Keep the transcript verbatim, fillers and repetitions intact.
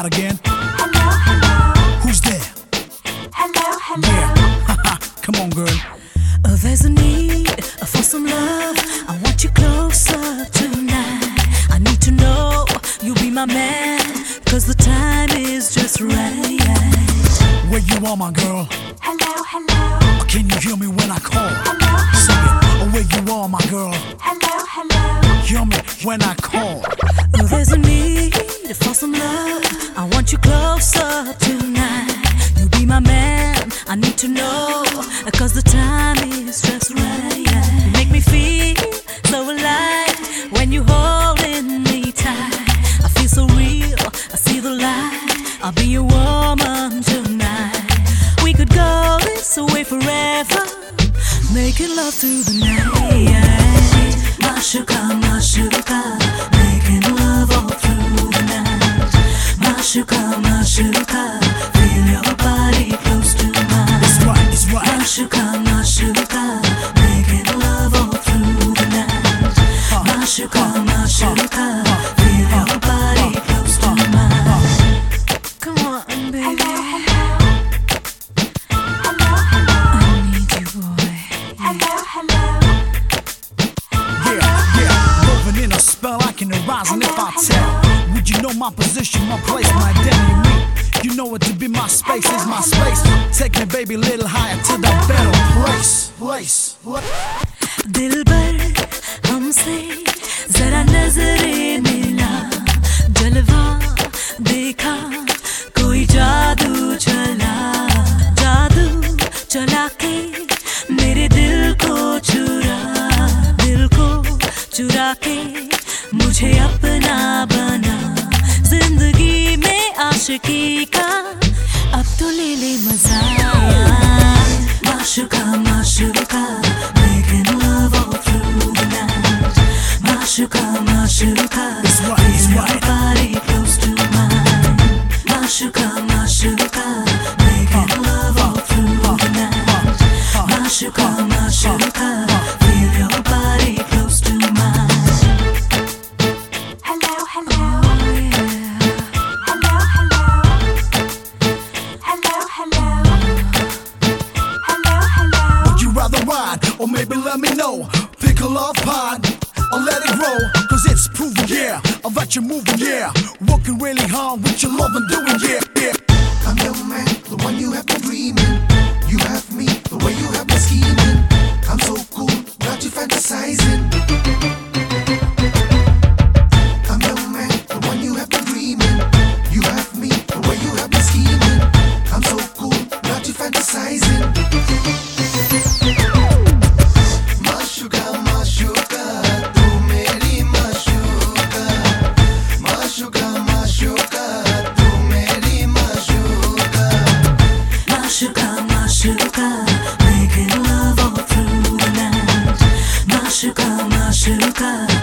start again. Hello, hello. Who's there? Hello, hello. Yeah. Come on, girl. Oh, there's a need for some love. I want you closer tonight. I need to know you'll be my man, cause the time is just right. Where you are, my girl? Hello, hello. Or can you hear me when I call? Hello, Sing hello. it. Oh, where you are, my girl? Hello, hello. Hear me when I call. Oh, there's a need for some love. I want you closer tonight. You'll be my man. I need to know, cause the time is just right. You make me feel so alive when you holding me tight. I feel so real, I see the light. I'll be your woman tonight. We could go this way forever, making love through the night. Mashuka, mashuka, making love all through the night. Mashuka, mashuka, feel your body close to mine. It's right, it's right. Mashuka, mashuka, making love all through the night. Mashuka, mashuka, feel your body close to mine. Come on, baby. Hello, hello. I need you, boy. Hello, hello. Yeah, yeah. Moving in a spell, I can arise. And if I tell, would you know my position, my place, my identity, me? You know it to be my space, is my space. Take me, baby, a little higher to that better place. Place. What? दिल पर हमसे जरा नजरें मिला, जलवा देखा, कोई जादू चला, जादू चला के मेरे दिल को चुरा, दिल को चुरा के मुझे अपना बना, जिंदगी में आशिकी का अब तो ले ले मजा. माशुका माशुका, making love all through the night. Mashuka, mashuka, It's right, it's feel right. your body close to mine. Mashuka, mashuka, making love all through the night. Mashuka, mashuka, feel your body close to mine. Hello, hello. Oh yeah. Hello, hello. Hello, hello. Hello, hello. Would you rather ride, or maybe let me know? Pick a love pod, or let it grow. Cause it's proven, yeah, that you're moving, yeah. Working really hard with your love and doing, yeah, yeah. I'm your man, the one you have been dreaming. You have me, the way you have been scheming. I'm so cool, got you fantasizing. I'm your man, the one you have been dreaming. You have me, the way you have been scheming. I'm so cool, got you fantasizing. Mashuka, mashuka, tu meri mashuka. Mashuka, mashuka, tu meri mashuka. Mashuka, mashuka, making love all through the night. Mashuka, mashuka.